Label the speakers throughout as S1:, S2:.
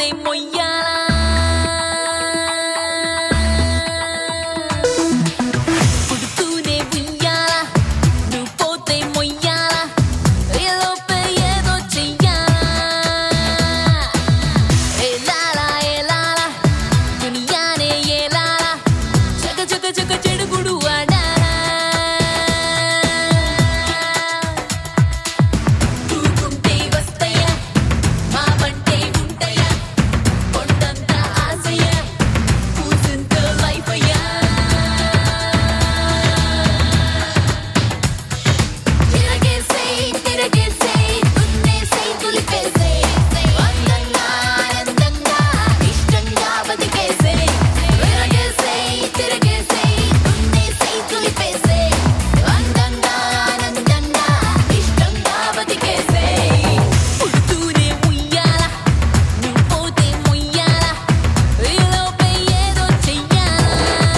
S1: పోతే మొయ్యాలా పుడుతూనే ఉయ్యాలా నువ్వు పోతే మొయ్యాలా ఏలోపే ఏదో చెయ్యాలా ఏలాలా ఏలాలా దునియానే ఏలాలా చక చక చక చెడుగుడు ఆడాలా తూకుంటే వస్తయ్యా మా వంటే ఉంటాయా కొండంత ఆశయ కూసింత లైఫ్ అయ్యా తిరగేసేయ్ దున్నేసేయ్ దులిపేసేయ్ అందంగా ఆనందంగా ఇష్టంగా బతికేసేయ్ తిరగేసేయ్ దున్నేసేయ్ దులిపేసేయ్ అందంగా ఆనందంగా ఇష్టంగా బతికేసేయ్ పుడుతూనే ఉయ్యాలా నువ్వు పోతే మొయ్యాలా ఈలోపే ఏదో చెయ్యాలా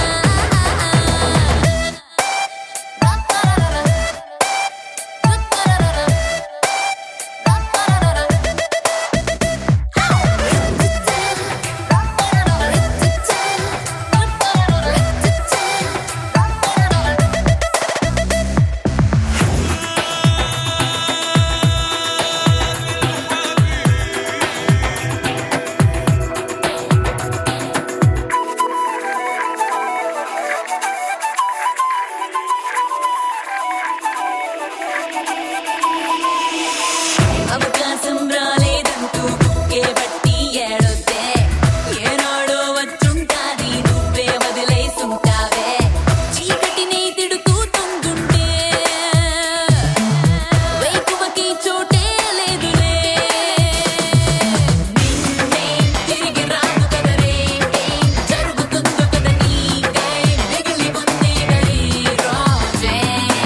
S1: అవకాశం రాలేదంటూ బుక్కే బట్టి ఏడొద్దే ఏనాడో వచ్చుంటాది నువ్వే వదిలేసుంటావే చీకటిని తిడుతూ తుంగుంటే వేకువకి చోటే లేదులే నిన్నే తిరిగి రాదు కదరే జరుగుతుందో కదా నీకే మిగిలి ఉంది గడి రోజే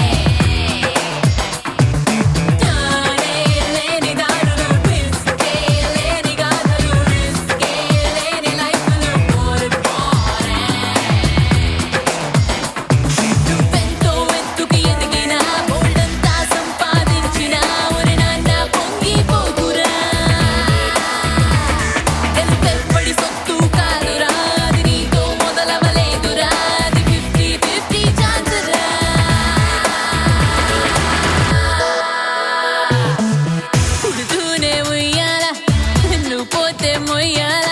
S1: తానే లేని దారులు రిస్కే లేని గాథలు రిస్కే లేని లైఫ్లు పోరే నువ్వెంతో ఎత్తుకి ఎదిగినా బోల్డంతా సంపాదించినా ఒరి నాన్న పొంగిపోకురా ఎంతెప్పటి సొత్తు కాదురా అది నీతో మొదలవలేదురా అది 50-50 ఛాన్సురా పుడుతూనే ఉయ్యాలా నువ్వు పోతే మొయ్యాలా